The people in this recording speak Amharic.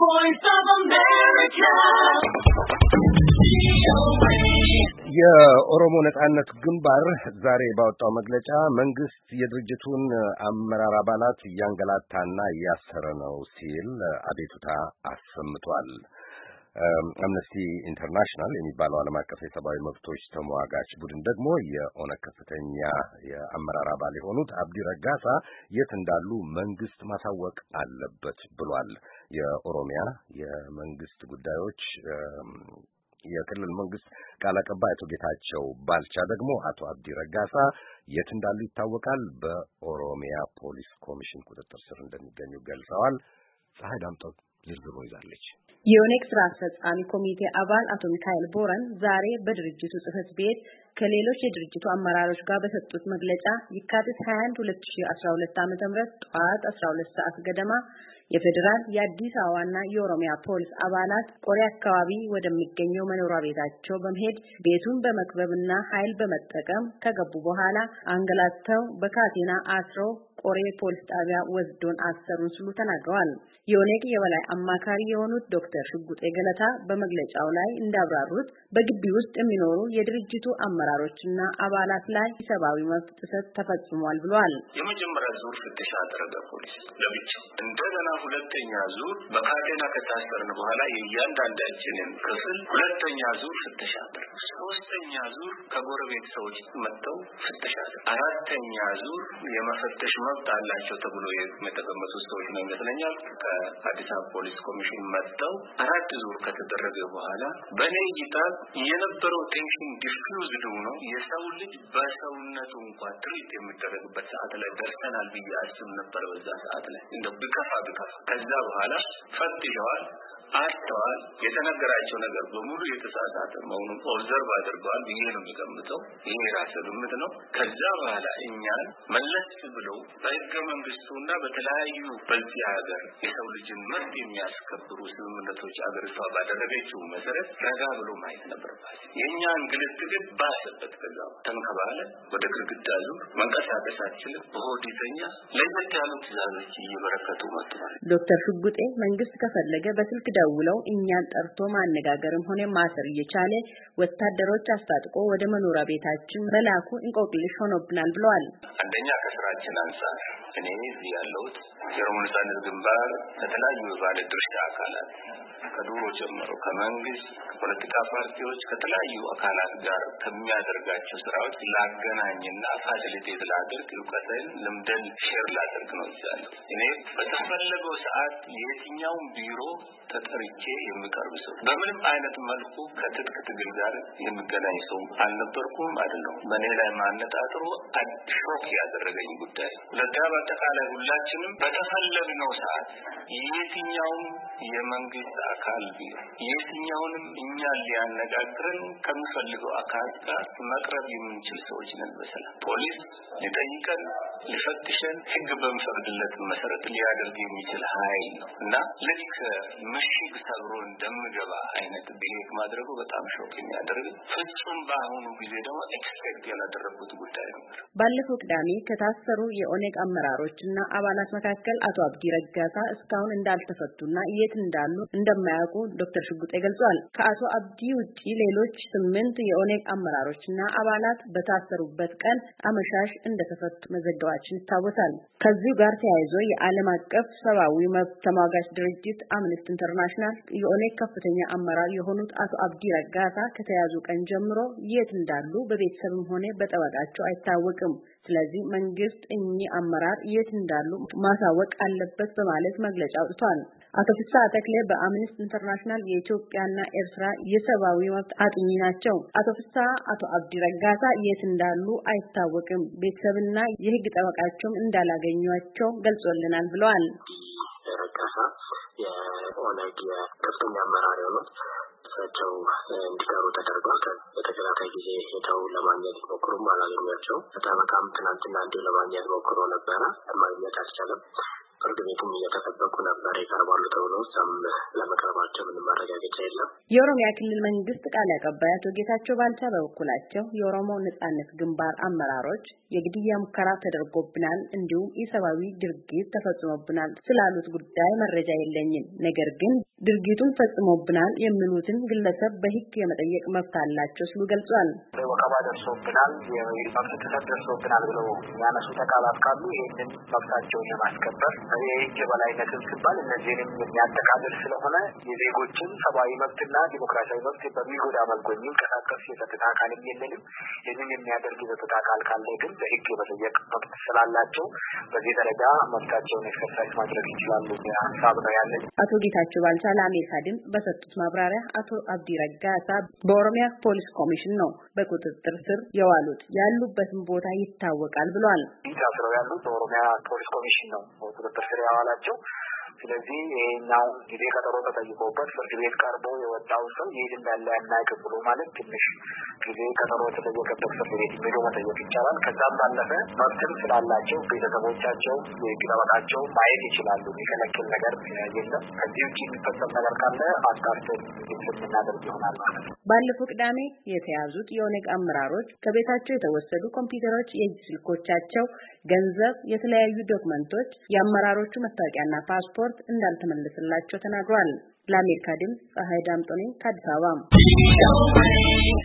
voice of America. የኦሮሞ ነጻነት ግንባር ዛሬ ባወጣው መግለጫ መንግስት የድርጅቱን አመራር አባላት እያንገላታና እያሰረ ነው ሲል አቤቱታ አሰምቷል። አምነስቲ ኢንተርናሽናል የሚባለው ዓለም አቀፍ የሰብአዊ መብቶች ተሟጋች ቡድን ደግሞ የኦነግ ከፍተኛ የአመራር አባል የሆኑት አብዲ ረጋሳ የት እንዳሉ መንግስት ማሳወቅ አለበት ብሏል። የኦሮሚያ የመንግስት ጉዳዮች የክልል መንግስት ቃል አቀባይ አቶ ጌታቸው ባልቻ ደግሞ አቶ አብዲ ረጋሳ የት እንዳሉ ይታወቃል፣ በኦሮሚያ ፖሊስ ኮሚሽን ቁጥጥር ስር እንደሚገኙ ገልጸዋል። ፀሐይ ዳምጠው ዝርዝሩን ይዛለች። የኦነግ ስራ አስፈጻሚ ኮሚቴ አባል አቶ ሚካኤል ቦረን ዛሬ በድርጅቱ ጽህፈት ቤት ከሌሎች የድርጅቱ አመራሮች ጋር በሰጡት መግለጫ የካቲት 21 2012 ዓ.ም ጠዋት 12 ሰዓት ገደማ የፌደራል የአዲስ አበባና የኦሮሚያ ፖሊስ አባላት ቆሬ አካባቢ ወደሚገኘው መኖሪያ ቤታቸው በመሄድ ቤቱን በመክበብና ኃይል በመጠቀም ከገቡ በኋላ አንገላተው በካቴና አስረው ቆሬ ፖሊስ ጣቢያ ወስዶን አሰሩን ሲሉ ተናግረዋል። የኦነግ የበላይ አማካሪ የሆኑት ዶክተር ሽጉጤ ገለታ በመግለጫው ላይ እንዳብራሩት በግቢ ውስጥ የሚኖሩ የድርጅቱ አመራሮችና አባላት ላይ ሰብአዊ መብት ጥሰት ተፈጽሟል ብለዋል። የመጀመሪያ ዙር ፍተሻ አደረገ ፖሊስ ለብቻው። እንደገና ሁለተኛ ዙር በካቴና ከታሰርን በኋላ የእያንዳንዳችንን ክፍል ሁለተኛ ዙር ፍተሻ አደረገ። ሶስተኛ ዙር ከጎረቤት ሰዎች መጥተው ፍተሻ አደረገ። አራተኛ ዙር የመፈተሽ መብት አላቸው ተብሎ የተገመቱ ሰዎች ነው ይመስለኛል ከአዲስ አበባ ፖሊስ ኮሚሽን መጥተው አራት ዙር ከተደረገ በኋላ በኔ እይታ የነበረው ቴንሽን ዲፍዩዝድ ሆኖ የሰው ልጅ በሰውነቱ እንኳን ትሪት የሚደረግበት ሰዓት ላይ ደርሰናል ብዬ አስብ ነበር። በዛ ሰዓት ላይ እንደው ቢከፋ ከዛ በኋላ ፈትሸዋል፣ አስተዋል። የተነገራቸው ነገር በሙሉ የተሳሳተ መሆኑን ኦብዘርቭ አድርገዋል ብዬ ነው የሚገምተው። ይሄ ራሱ ግምት ነው። ከዛ በኋላ እኛን መለስ ብለው በሕገ መንግስቱና በተለያዩ በዚህ ሀገር የሰው ልጅን መብት የሚያስከብሩ ስምምነቶች አገሪቷ ባደረገችው መሰረት ረጋ ብሎ ማየት ነበረባት። የእኛን ግልት ግን ባሰበት። ከዛ ተንከባለ ወደ ግድግዳ ዙር መንቀሳቀስ አትችልም። በሆዲተኛ ለየት ያሉ ትዕዛዞች እየበረከቱ መጥተዋል። ዶክተር ሽጉጤ መንግስት ከፈለገ በስልክ ደውለው እኛን ጠርቶ ማነጋገርም ሆነ ማሰር እየቻለ ወታደሮች አስታጥቆ ወደ መኖሪያ ቤታችን መላኩ እንቆቅልሽ ሆኖብናል ብለዋል። አንደኛ ከስራችን አንፃር እኔ እዚህ ያለሁት የኦሮሞ ነጻነት ግንባር ከተለያዩ ባለድርሻ አካላት ከዱሮ ጀምሮ ከመንግስት ከፖለቲካ ፓርቲዎች ከተለያዩ አካላት ጋር ከሚያደርጋቸው ስራዎች ላገናኝና ፋሲሊቴት ላድርግ እውቀትን ልምድን ሼር ላድርግ ነው ይላል። እኔ በተፈለገው ሰዓት የትኛውም ቢሮ ተጠርቼ የምቀርብ ሰው በምንም አይነት መልኩ ከትጥቅ ትግል ጋር የሚገናኝ ሰው አልነበርኩም አይደለም። በእኔ ላይ ማነጣጥሮ ሾክ ያደረገኝ ጉዳይ ሁለተኛ በአጠቃላይ ሁላችንም በተፈለግነው ሰዓት የትኛውም የመንግስት አካል ቢሆን የትኛውንም እኛን ሊያነጋግረን ከሚፈልገው አካል ጋር መቅረብ የምንችል ሰዎች ነን። በሰላም ፖሊስ ሊጠይቀን ሊፈትሸን ህግ በሚፈቅድለት መሰረት ሊያደርግ የሚችል ኃይል ነው እና ልክ ምሽግ ሰብሮ እንደምገባ አይነት ብሄክ ማድረጉ በጣም ሾክ የሚያደርግ ፍጹም በአሁኑ ጊዜ ደግሞ ኤክስፔክት ያላደረጉት ጉዳይ ነው። ባለፈው ቅዳሜ ከታሰሩ የኦነግ አመራሮችና አባላት መካከል አቶ አብዲ ረጋሳ እስካሁን እንዳልተፈቱና የት እንዳሉ እንደማያውቁ ዶክተር ሽጉጤ ገልጿል። ከአቶ አብዲ ውጪ ሌሎች 8 የኦነግ አመራሮችና አባላት በታሰሩበት ቀን አመሻሽ እንደተፈቱ መዘገባችን ይታወሳል። ከዚህ ጋር ተያይዞ የዓለም አቀፍ ሰብአዊ መብት ተሟጋች ድርጅት አምነስቲ ኢንተርናሽናል የኦነግ ከፍተኛ አመራር የሆኑት አቶ አብዲ ረጋሳ ከተያዙ ቀን ጀምሮ የት እንዳሉ በቤተሰብም ሆነ በጠበቃቸው አይታወቅም። ስለዚህ መንግስት እኚህ አመራር የት እንዳሉ ማሳወቅ አለበት በማለት መግለጫ አውጥቷል። አቶ ፍስሐ ተክሌ በአምነስቲ ኢንተርናሽናል የኢትዮጵያና ኤርትራ የሰብአዊ መብት አጥኚ ናቸው። አቶ ፍስሐ አቶ አብዲ ረጋሳ የት እንዳሉ አይታወቅም፣ ቤተሰብና የህግ ጠበቃቸውም እንዳላገኟቸው ገልጾልናል ብለዋል። ረጋሳ የኦነግ ከፍተኛ አመራር የሆኑት እሳቸው እንዲቀሩ ተደርጓል። በተከታታይ ጊዜ ሄደው ለማግኘት ሞክሩም አላገኟቸው። ጠበቃም ትናንትና እንዲሁ ለማግኘት ሞክሮ ነበረ፣ ማግኘት አልቻለም። ፍርድ ቤቱም እየተጠበቁ ነበር ይቀርባሉ ተብሎ ለመቅረባቸው ምንም ማረጋገጫ የለም። የኦሮሚያ ክልል መንግስት ቃል አቀባይ አቶ ጌታቸው ባልቻ በበኩላቸው የኦሮሞ ነጻነት ግንባር አመራሮች የግድያ ሙከራ ተደርጎብናል እንዲሁም ኢሰብአዊ ድርጊት ተፈጽሞብናል ስላሉት ጉዳይ መረጃ የለኝም፣ ነገር ግን ድርጊቱን ፈጽሞብናል የሚሉትን ግለሰብ በሕግ የመጠየቅ መብት አላቸው ሲሉ ገልጿል። ወከባ ደርሶብናል፣ የመብት ጥሰት ደርሶብናል ብለው ያነሱ ተቃላት ካሉ ይህንን መብታቸውን የማስከበር የሕግ የበላይነትን ሲባል እነዚህንም የሚያጠቃልል ስለሆነ የዜጎችን ሰብአዊ መብትና ዲሞክራሲያዊ መብት በሚጎዳ መልኩ የሚንቀሳቀስ የጸጥታ አካልም የለንም። ይህንን የሚያደርግ የጸጥታ አካል ካለ ግን በሕግ የመጠየቅ መብት ስላላቸው በዚህ ደረጃ መብታቸውን ኤክሰርሳይዝ ማድረግ ይችላሉ ሀሳብ ነው ያለን። አቶ ጌታቸው ባልቻ ለአሜሪካ ድምፅ በሰጡት ማብራሪያ አቶ አብዲ ረጋሳ በኦሮሚያ ፖሊስ ኮሚሽን ነው በቁጥጥር ስር የዋሉት፣ ያሉበትን ቦታ ይታወቃል ብሏል። ታስረው ያሉት በኦሮሚያ ፖሊስ ኮሚሽን ነው በቁጥጥር ስር ያዋላቸው። ስለዚህ ይሄኛው ጊዜ ቀጠሮ ተጠይቆበት ፍርድ ቤት ቀርቦ የወጣው ሰው ይሄድ እንዳለ ያናውቅ ብሎ ማለት ትንሽ ጊዜ ቀጠሮ ተጠየቀበት ፍርድ ቤት ሄዶ መጠየቅ ይቻላል። ከዛም ባለፈ መብትም ስላላቸው ቤተሰቦቻቸው የግለበጣቸው ማየት ይችላሉ። የሚከለክል ነገር የለም። ከዚህ ውጭ የሚፈጸም ነገር ካለ አጣርተን የምናደርግ ይሆናል ማለት ነው። ባለፈው ቅዳሜ የተያዙት የኦነግ አመራሮች ከቤታቸው የተወሰዱ ኮምፒውተሮች፣ የእጅ ስልኮቻቸው፣ ገንዘብ፣ የተለያዩ ዶክመንቶች፣ የአመራሮቹ መታወቂያና ፓስፖርት እንዳልተመለሰላቸው ተናግሯል። ለአሜሪካ ድምፅ ፀሐይ ዳምጦ ነኝ ከአዲስ አበባ።